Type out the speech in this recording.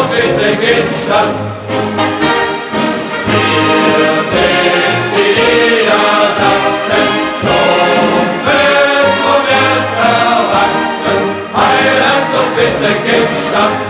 bitte Gegenstand. Wir sind die Niedersachsen, Trumpf vorwärts erwachsen, Heiland, so bitte Gegenstand.